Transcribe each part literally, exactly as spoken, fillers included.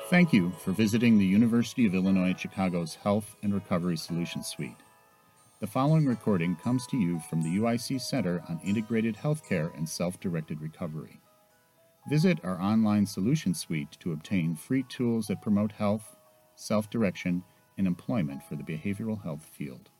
Thank you for visiting the University of Illinois at Chicago's Health and Recovery Solutions Suite. The following recording comes to you from the U I C Center on Integrated Healthcare and Self-Directed Recovery. Visit our online Solutions Suite to obtain free tools that promote health, self-direction, and employment for the behavioral health field.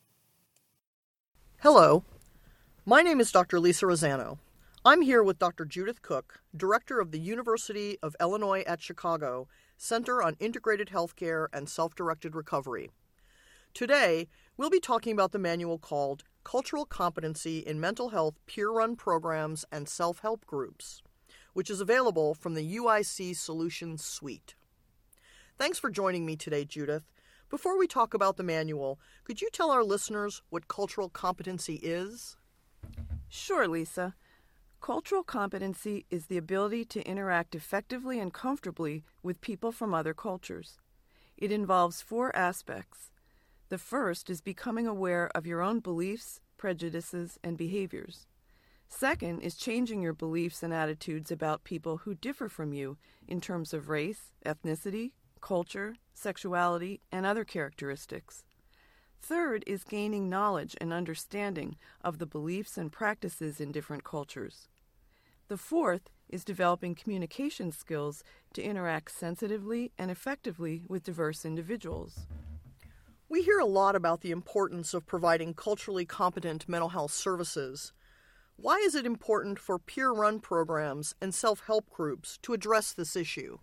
Hello, my name is Doctor Lisa Rosano. I'm here with Doctor Judith Cook, Director of the University of Illinois at Chicago Center on Integrated Healthcare and Self-Directed Recovery. Today, we'll be talking about the manual called Cultural Competency in Mental Health Peer-Run Programs and Self-Help Groups, which is available from the U I C Solutions Suite. Thanks for joining me today, Judith. Before we talk about the manual, could you tell our listeners what cultural competency is? Sure, Lisa. Cultural competency is the ability to interact effectively and comfortably with people from other cultures. It involves four aspects. The first is becoming aware of your own beliefs, prejudices, and behaviors. Second is changing your beliefs and attitudes about people who differ from you in terms of race, ethnicity, culture, sexuality, and other characteristics. Third is gaining knowledge and understanding of the beliefs and practices in different cultures. The fourth is developing communication skills to interact sensitively and effectively with diverse individuals. We hear a lot about the importance of providing culturally competent mental health services. Why is it important for peer-run programs and self-help groups to address this issue?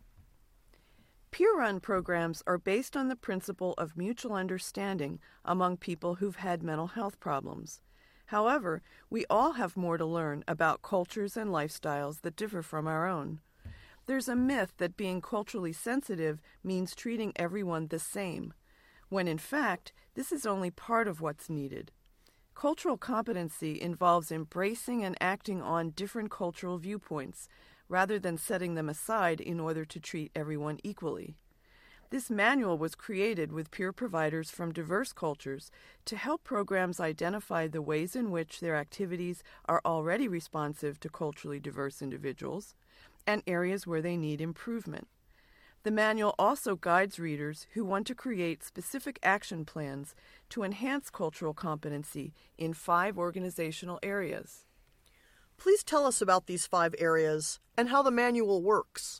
Peer-run programs are based on the principle of mutual understanding among people who've had mental health problems. However, we all have more to learn about cultures and lifestyles that differ from our own. There's a myth that being culturally sensitive means treating everyone the same, when in fact, this is only part of what's needed. Cultural competency involves embracing and acting on different cultural viewpoints, rather than setting them aside in order to treat everyone equally. This manual was created with peer providers from diverse cultures to help programs identify the ways in which their activities are already responsive to culturally diverse individuals and areas where they need improvement. The manual also guides readers who want to create specific action plans to enhance cultural competency in five organizational areas. Please tell us about these five areas and how the manual works.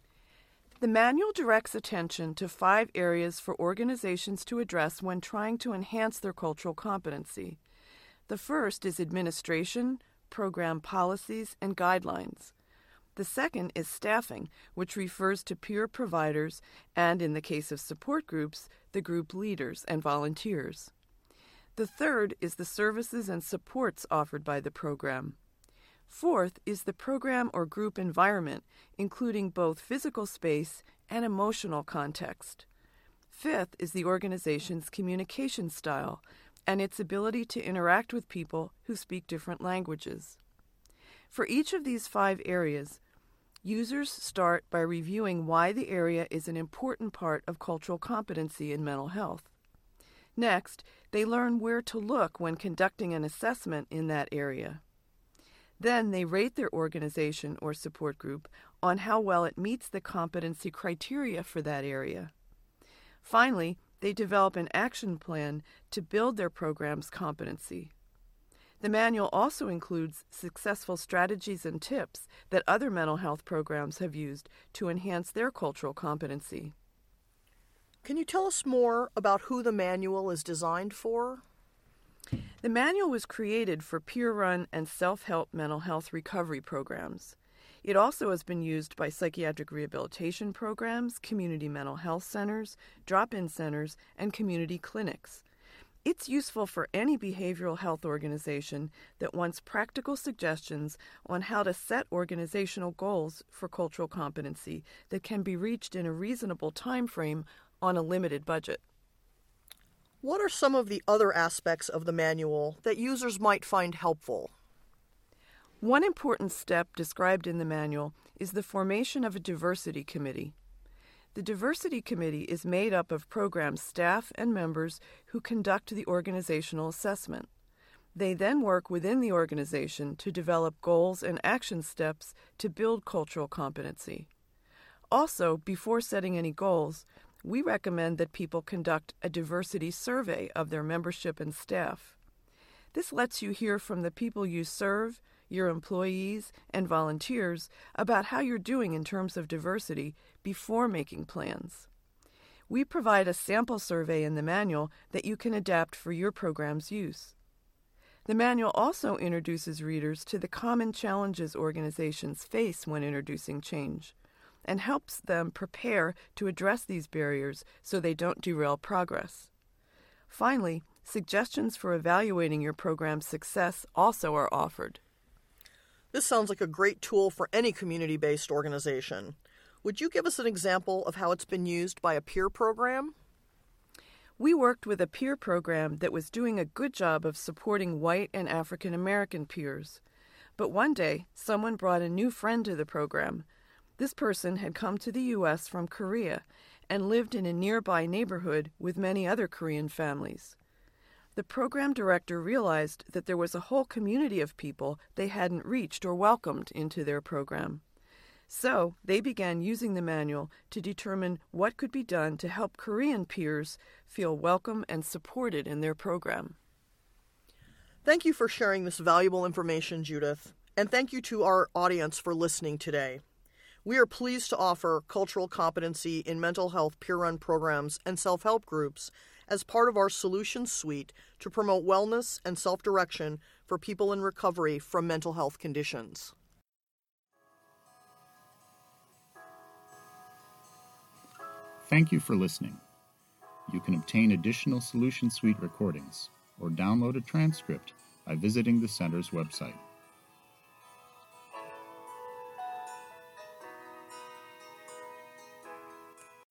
The manual directs attention to five areas for organizations to address when trying to enhance their cultural competency. The first is administration, program policies, and guidelines. The second is staffing, which refers to peer providers and, in the case of support groups, the group leaders and volunteers. The third is the services and supports offered by the program. Fourth is the program or group environment, including both physical space and emotional context. Fifth is the organization's communication style and its ability to interact with people who speak different languages. For each of these five areas, users start by reviewing why the area is an important part of cultural competency in mental health. Next, they learn where to look when conducting an assessment in that area. Then they rate their organization or support group on how well it meets the competency criteria for that area. Finally, they develop an action plan to build their program's competency. The manual also includes successful strategies and tips that other mental health programs have used to enhance their cultural competency. Can you tell us more about who the manual is designed for? The manual was created for peer-run and self-help mental health recovery programs. It also has been used by psychiatric rehabilitation programs, community mental health centers, drop-in centers, and community clinics. It's useful for any behavioral health organization that wants practical suggestions on how to set organizational goals for cultural competency that can be reached in a reasonable time frame on a limited budget. What are some of the other aspects of the manual that users might find helpful? One important step described in the manual is the formation of a diversity committee. The diversity committee is made up of program staff and members who conduct the organizational assessment. They then work within the organization to develop goals and action steps to build cultural competency. Also, before setting any goals, we recommend that people conduct a diversity survey of their membership and staff. This lets you hear from the people you serve, your employees, and volunteers about how you're doing in terms of diversity before making plans. We provide a sample survey in the manual that you can adapt for your program's use. The manual also introduces readers to the common challenges organizations face when introducing change, and helps them prepare to address these barriers so they don't derail progress. Finally, suggestions for evaluating your program's success also are offered. This sounds like a great tool for any community-based organization. Would you give us an example of how it's been used by a peer program? We worked with a peer program that was doing a good job of supporting white and African American peers. But one day, someone brought a new friend to the program. This person had come to the U S from Korea and lived in a nearby neighborhood with many other Korean families. The program director realized that there was a whole community of people they hadn't reached or welcomed into their program. So they began using the manual to determine what could be done to help Korean peers feel welcome and supported in their program. Thank you for sharing this valuable information, Judith, and thank you to our audience for listening today. We are pleased to offer cultural competency in mental health peer-run programs and self-help groups as part of our solutions suite to promote wellness and self-direction for people in recovery from mental health conditions. Thank you for listening. You can obtain additional Solution Suite recordings or download a transcript by visiting the Center's website.